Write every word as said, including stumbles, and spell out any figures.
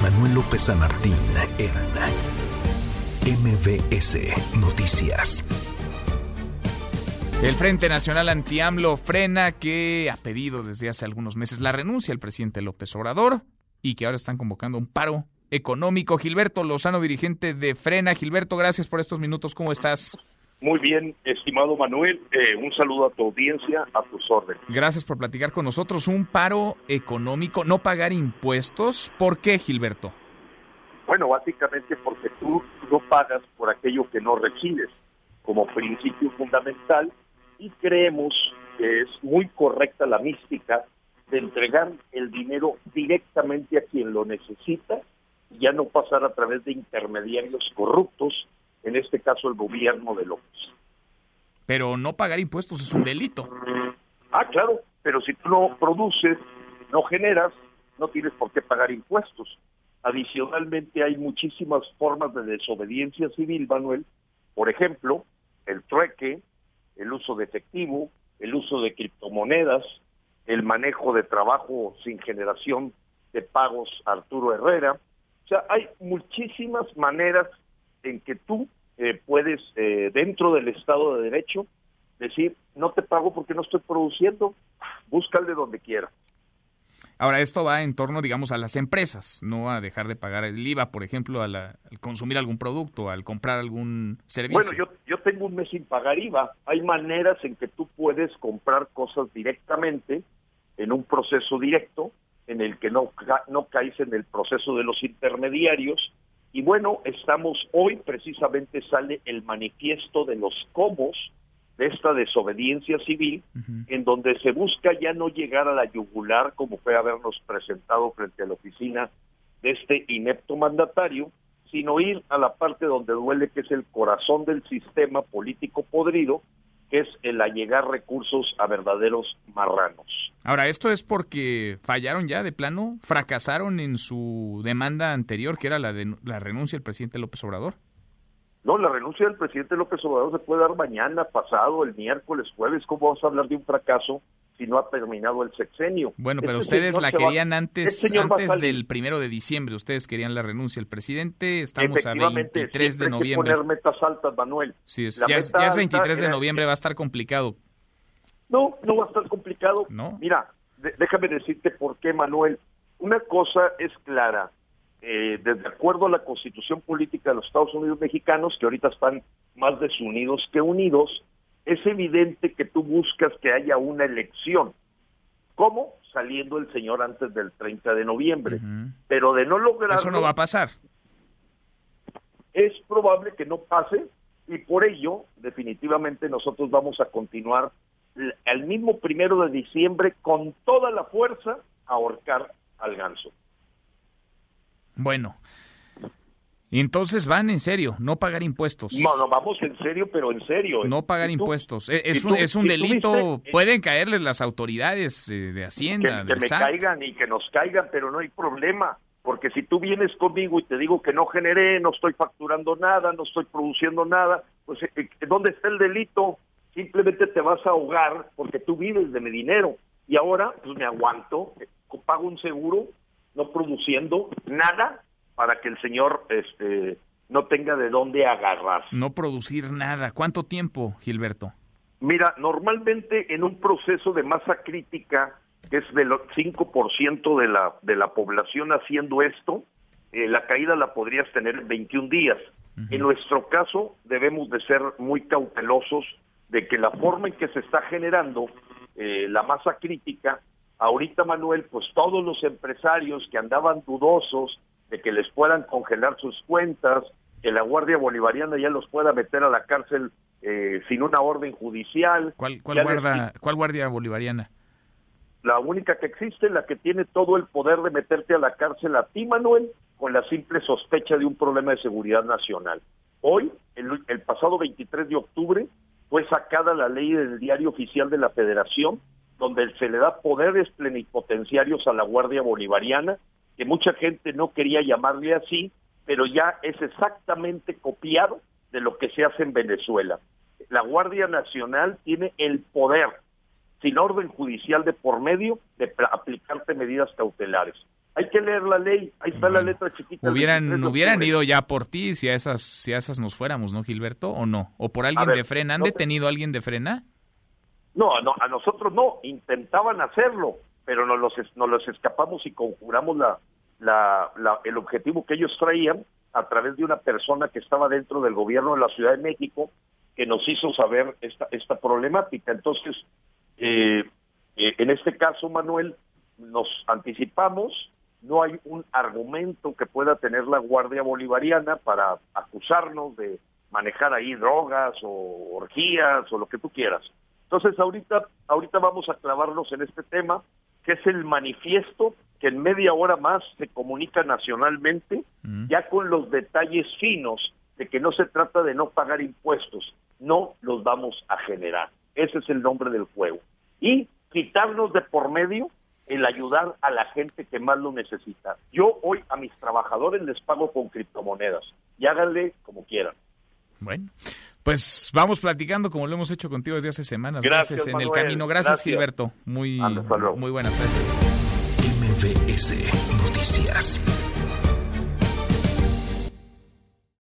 Manuel López San Martín en M V S Noticias. El Frente Nacional Anti-AMLO frena que ha pedido desde hace algunos meses la renuncia del presidente López Obrador y que ahora están convocando un paro económico. Gilberto Lozano, dirigente de Frena. Gilberto, gracias por estos minutos. ¿Cómo estás? Muy bien, estimado Manuel. Eh, un saludo a tu audiencia, a tus órdenes. Gracias por platicar con nosotros. Un paro económico, no pagar impuestos. ¿Por qué, Gilberto? Bueno, básicamente porque tú no pagas por aquello que no recibes, como principio fundamental, y creemos que es muy correcta la mística de entregar el dinero directamente a quien lo necesita y ya no pasar a través de intermediarios corruptos, en este caso el gobierno de López. Pero no pagar impuestos es un delito. Ah, claro, pero si tú no produces, no generas, no tienes por qué pagar impuestos. Adicionalmente hay muchísimas formas de desobediencia civil, Manuel. Por ejemplo, el trueque, el uso de efectivo, el uso de criptomonedas, el manejo de trabajo sin generación de pagos a Arturo Herrera. O sea, hay muchísimas maneras en que tú eh, puedes, eh, dentro del Estado de Derecho, decir, no te pago porque no estoy produciendo, búscale donde quiera. Ahora, esto va en torno, digamos, a las empresas, no a dejar de pagar el I V A, por ejemplo, a la, al consumir algún producto, al comprar algún servicio. Bueno, yo, yo tengo un mes sin pagar I V A. Hay maneras en que tú puedes comprar cosas directamente en un proceso directo, en el que no, no caes en el proceso de los intermediarios. Y bueno, estamos hoy, precisamente sale el manifiesto de los comos de esta desobediencia civil, uh-huh. en donde se busca ya no llegar a la yugular, como fue habernos presentado frente a la oficina de este inepto mandatario, sino ir a la parte donde duele, que es el corazón del sistema político podrido, que es el allegar recursos a verdaderos marranos. Ahora, ¿esto es porque fallaron ya de plano? ¿Fracasaron en su demanda anterior, que era la de la renuncia del presidente López Obrador? No, la renuncia del presidente López Obrador se puede dar mañana, pasado, el miércoles, jueves. ¿Cómo vamos a hablar de un fracaso si no ha terminado el sexenio? Bueno, pero este ustedes la querían va, antes este antes del primero de diciembre. Ustedes querían la renuncia del presidente. Estamos a veintitrés de noviembre. Hay que poner metas altas, Manuel. Sí, es, ya, es, ya es veintitrés de noviembre, va a estar complicado. No, no va a estar complicado. ¿No? Mira, de, déjame decirte por qué, Manuel. Una cosa es clara. Eh, desde acuerdo a la Constitución Política de los Estados Unidos Mexicanos, que ahorita están más desunidos que unidos, es evidente que tú buscas que haya una elección. ¿Cómo? Saliendo el señor antes del treinta de noviembre. Uh-huh. Pero de no lograrlo... Eso no va a pasar. Es probable que no pase, y por ello, definitivamente, nosotros vamos a continuar el mismo primero de diciembre con toda la fuerza a ahorcar al ganso. Bueno, y entonces van en serio, no pagar impuestos. No, no, vamos en serio, pero en serio. No pagar tú, impuestos. Es, un, tú, es un delito, viste, pueden caerles las autoridades eh, de Hacienda, que, que me S A T. caigan y que nos caigan, pero no hay problema, porque si tú vienes conmigo y te digo que no generé, no estoy facturando nada, no estoy produciendo nada, pues eh, ¿dónde está el delito? Simplemente te vas a ahogar porque tú vives de mi dinero, y ahora pues me aguanto, pago un seguro, no produciendo nada para que el señor este no tenga de dónde agarrar. No producir nada. ¿Cuánto tiempo, Gilberto? Mira, normalmente en un proceso de masa crítica, que es del cinco por ciento de la de la población haciendo esto, eh, la caída la podrías tener en veintiún días. Uh-huh. En nuestro caso, debemos de ser muy cautelosos de que la forma en que se está generando eh, la masa crítica, ahorita, Manuel, pues todos los empresarios que andaban dudosos de que les puedan congelar sus cuentas, que la Guardia Bolivariana ya los pueda meter a la cárcel eh, sin una orden judicial. ¿Cuál, cuál, guarda, les... ¿Cuál Guardia Bolivariana? La única que existe, la que tiene todo el poder de meterte a la cárcel a ti, Manuel, con la simple sospecha de un problema de seguridad nacional. Hoy, el, el pasado veintitrés de octubre, fue sacada la ley del Diario Oficial de la Federación, donde se le da poderes plenipotenciarios a la Guardia Bolivariana, que mucha gente no quería llamarle así, pero ya es exactamente copiado de lo que se hace en Venezuela. La Guardia Nacional tiene el poder, sin orden judicial de por medio, de aplicarte medidas cautelares. Hay que leer la ley, ahí está bueno, la letra chiquita. Hubieran hubieran ido ya por ti si a esas si a esas nos fuéramos, ¿no, Gilberto? ¿O no? ¿O por alguien ver, de Frena? ¿Han no detenido a alguien de Frena? No, no, a nosotros no, intentaban hacerlo, pero nos los, nos los escapamos y conjuramos la, la, la, el objetivo que ellos traían a través de una persona que estaba dentro del gobierno de la Ciudad de México, que nos hizo saber esta, esta problemática. Entonces, eh, eh, en este caso, Manuel, nos anticipamos. No hay un argumento que pueda tener la Guardia Bolivariana para acusarnos de manejar ahí drogas o orgías o lo que tú quieras. Entonces ahorita ahorita vamos a clavarnos en este tema, que es el manifiesto que en media hora más se comunica nacionalmente, mm. ya con los detalles finos de que no se trata de no pagar impuestos, no los vamos a generar. Ese es el nombre del juego. Y quitarnos de por medio el ayudar a la gente que más lo necesita. Yo hoy a mis trabajadores les pago con criptomonedas y háganle como quieran. Bueno, pues vamos platicando como lo hemos hecho contigo desde hace semanas. Gracias, Gracias en Manuel. el camino. Gracias, Gracias. Gilberto. Muy, muy buenas tardes. M V S Noticias.